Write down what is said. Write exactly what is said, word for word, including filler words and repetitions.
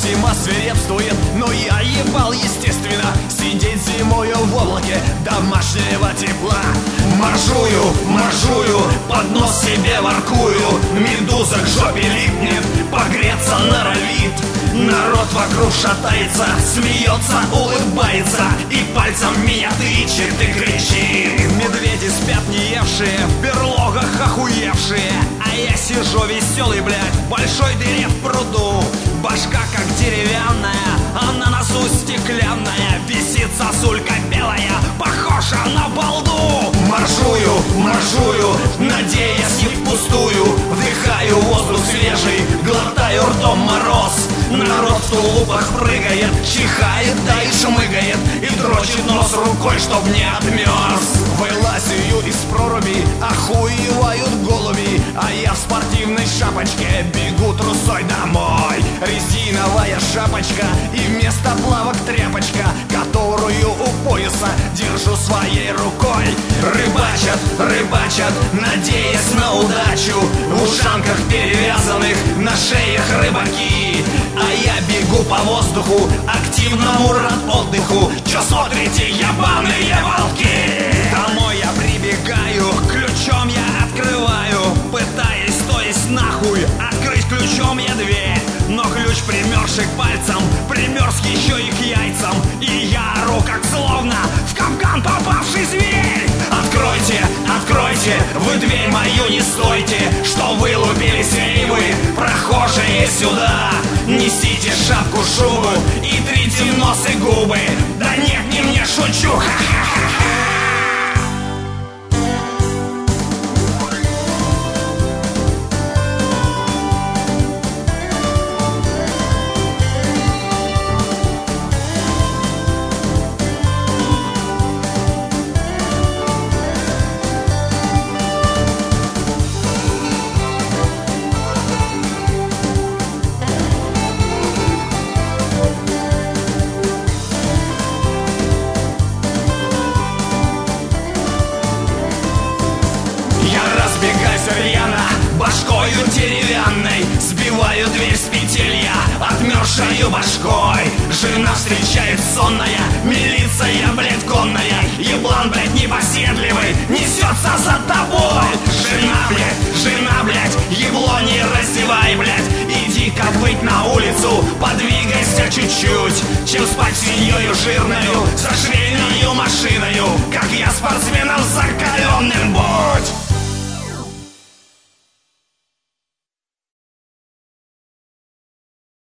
зима свирепствует, но я ебал, естественно, сидеть зимою в облаке домашнего тепла. Маршую, маршую, под нос себе воркую, медуза к жопе липнет, погреться норовит. Народ вокруг шатается, смеется, улыбается и пальцем меня тычет и кричит. Медведи спят неевшие, в берлогах охуевшие, а я сижу веселый, блядь, в большой дыре в пруду. Башка как деревянная, а на носу стеклянная, висит сосулька белая, похожа на балду. Маршую, маршую, надеясь не впустую, вдыхаю воздух свежий, глотаю ртом мороз. Народ в тулупах прыгает, чихает, да и шмыгает, и дрочит нос рукой, чтоб не отмерз. Вылазию из проруби, охуевают голуби, а я в спортивной шапочке бегу трусой домой. Резиновая шапочка и вместо плавок тряпочка, которую у пояса держу своей рукой. Рыбачат, рыбачат, надеясь на удачу, в ушанках перевязанных, на шеях рыбаки. А я бегу по воздуху, активному рад отдыху. Чё смотрите, ебаные волки? Домой я прибегаю, ключом я открываю, пытаясь, то есть нахуй, открыть ключом я дверь. Но ключ, примерзший к пальцам, примерз еще и к яйцам, и я ору, как словно в капкан попавший зверь. Откройте, откройте, вы дверь мою не стойте, что вылупились и вы, прохожие, сюда. Несите шапку, шубу и трите в нос и губы. Да нет, не мне, шучу, ха-ха-ха-ха. Башкою деревянной сбиваю дверь с петель я, отмершаю башкой. Жена встречает сонная, милиция, блядь, конная, еблан, блядь, непоседливый несется за тобой. Жена, блядь, жена, блядь, ебло не раздевай, блядь, иди как быть на улицу, подвигайся чуть-чуть, чем спать свиньёю жирною, за швейною машиною, как я спортсменом за